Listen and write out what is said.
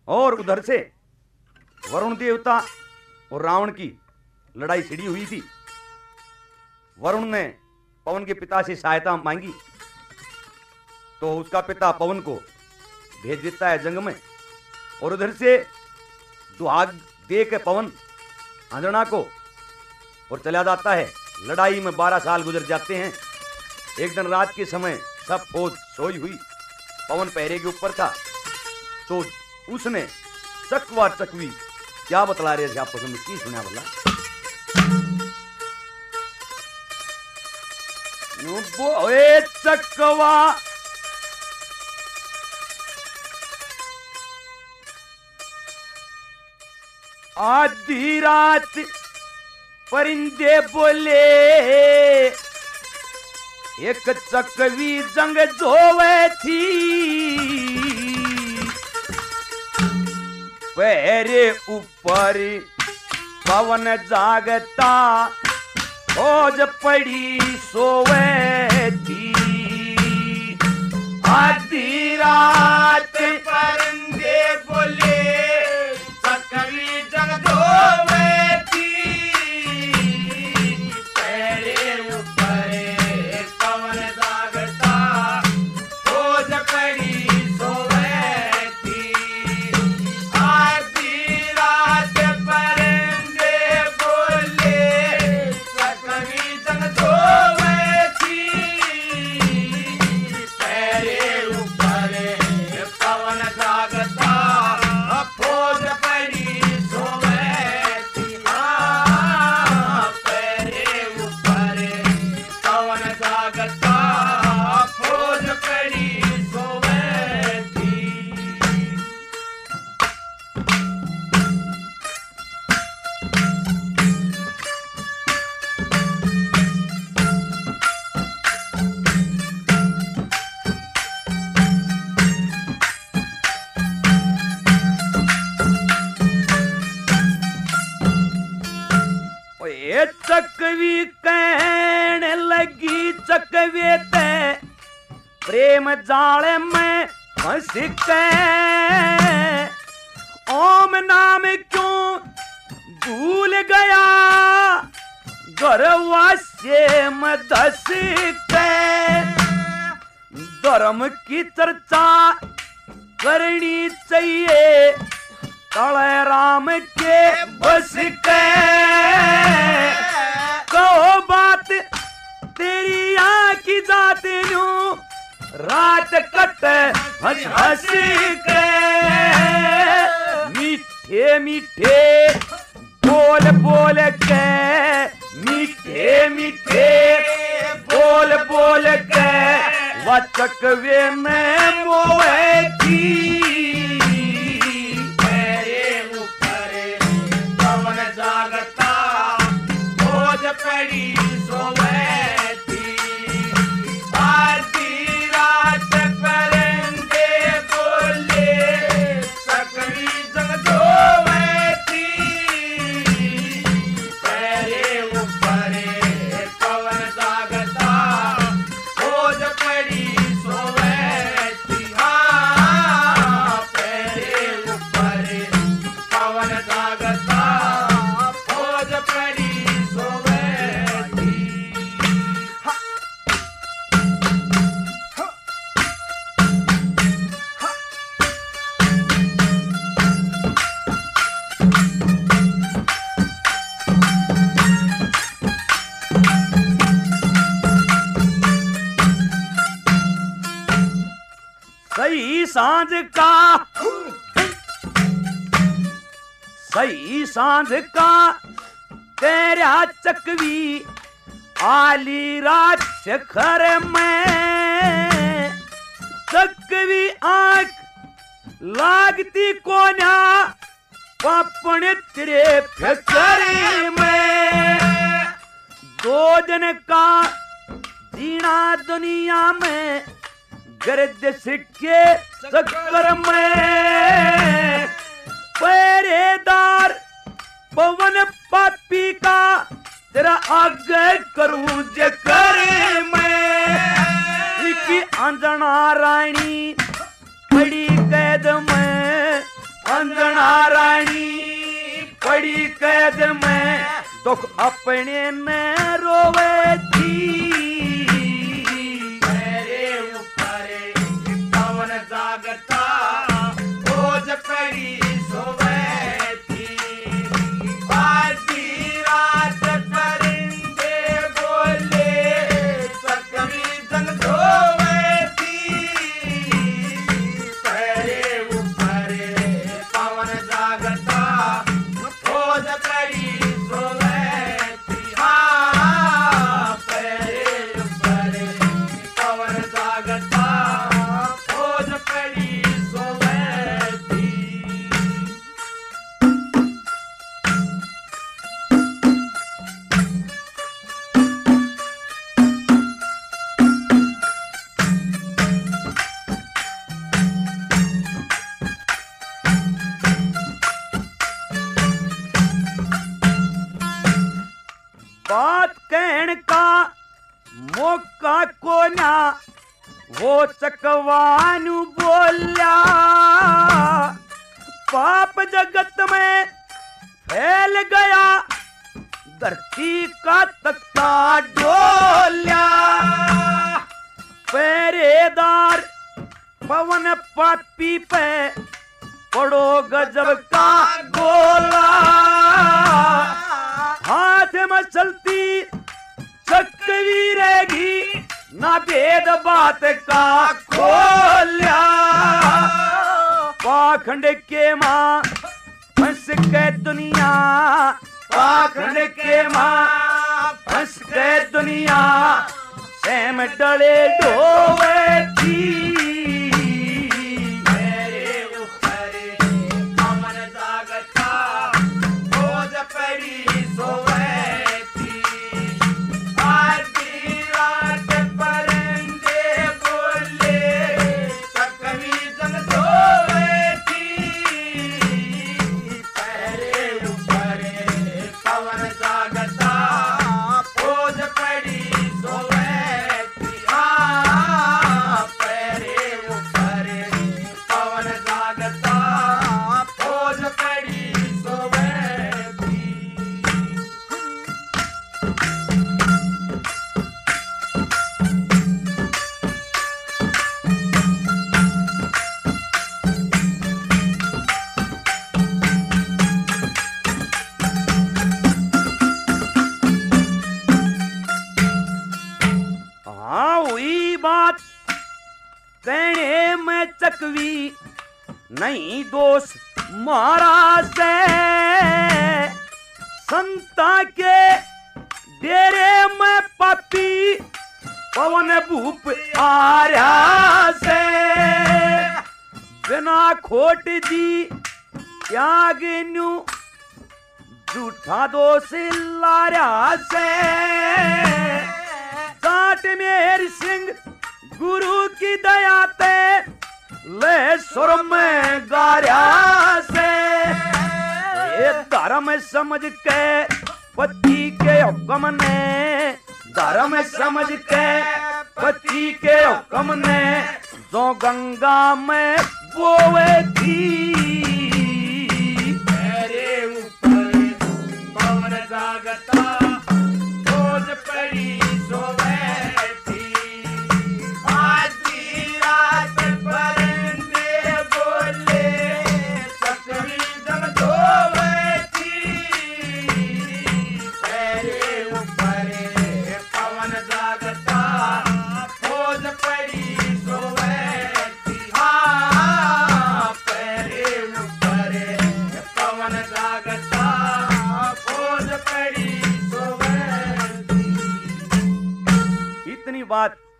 और उधर से वरुण देवता और रावण की लड़ाई छिड़ी हुई थी। वरुण ने पवन के पिता से सहायता मांगी तो उसका पिता पवन को भेज देता है जंग में, और उधर से दुहाग दे के पवन आंजना को और चला जाता है। लड़ाई में 12 साल गुजर जाते हैं। एक दिन रात के समय सब फौज सोई हुई, पवन पहरे के ऊपर था, तो उसने चकवा चकवी क्या बतला रहे थे आपको में की सुना बोला बोए चकवा आधी रात परिंदे बोले एक चकवी जंग जोवे थी, पैरे ऊपर पवन जागता फौज पड़ी सोवे थी। आधी रात परिंदे बोले चकवी जंग जोवे थी, पैरे ऊपर पवन जागता फौज पड़ी सोवे थी। आधी रात परिंदे बोले चकवी जंग जोवे थी, पैरे ऊपर पवन जागता फौज पड़ी सोवे थी। पैरे ऊपर पवन जागता फौज पड़ी सोवे थी। ये चकवी कहने लगी चकवे ते प्रेम जाल में फंस के, ओम नाम क्यों भूल गया गर्वास्य में धस के। धर्म की चर्चा करनी चाहिए तले राम के बस के। कहो बात तेरी आँखी जाते न्यू रात कट हंस हंस के। मीठे मीठे बोल बोल के, मीठे मीठे बोल बोल के वचकवे में मोए थी। जागता फौज पड़ी सोवे थी। आधी रात परिंदे बोले चकवी जंग जोवे थी, पैरे ऊपर पवन जागता फौज पड़ी सोवे थी। पैरे ऊपर पवन जागता सही सांझ का तेरा चकवी आली रात शिखर में। चकवी आंख लागती कोन्या पापण तेरे फिकर में। दो जन का जीना दुनिया में गर्दिश के चक्कर में। पहरेदार पवन पापी का तेरा आगे करूं जकर मैं। इकी अंजना रानी बड़ी कैद में अंजना रानी पड़ी कैद में दुख अपने ने रोवे थी मेरे ऊपर पवन जागता बोझ पड़ी सोवे थी आधी रात परिंदे बोले सकरी जंग धोवे थी मेरे ऊपर पवन जागता बोझ पड़ी सोवे थी हाँ मेरे ऊपर पवन जागता बोझ पड़ी सोवे थी बात कहने का मौका को ना वो चकवानु बोल्या पाप जगत में फैल गया धरती का तख्ता डोल्या पहरेदार पवन पापी पे पड़ो गजब का गोला हाथ में चलती चक्री रहेगी ना भेद बात का खोल्या पाखंड के माँ फंस के दुनिया पाखंड के माँ फंस के दुनिया सेम डले डोवे थी मेरे ऊपर पवन जागता बोझ पड़ी सोवे थी आधी रात परिंदे बोले सकरी जंग धोवे थी मेरे ऊपर पवन जागता बोझ पड़ी सोवे थी हाँ मेरे ऊपर पवन जागता बोझ पड़ी सोवे थी हाँ हुई बात कहने में चकवी नहीं दोष महाराज से संता के डेरे में पापी पवन भूप आर्या से बिना खोट दी त्याग न्यू झूठा दोष लार्या से जाट मेहर सिंह गुरु की दया ते ले सुर में गार्या से ये धर्म समझ के पति के हुक्म ने धर्म समझ के पति के हुक्म ने जो गंगा में बोवे थी मेरे ऊपर पवन जागता बोझ पड़ी सोवे थी आधी रात परिंदे बोले सकरी जंग धोवे थी मेरे ऊपर पवन जागता बोझ पड़ी सोवे थी हाँ मेरे ऊपर पवन जागता बोझ पड़ी सोवे थी इतनी बात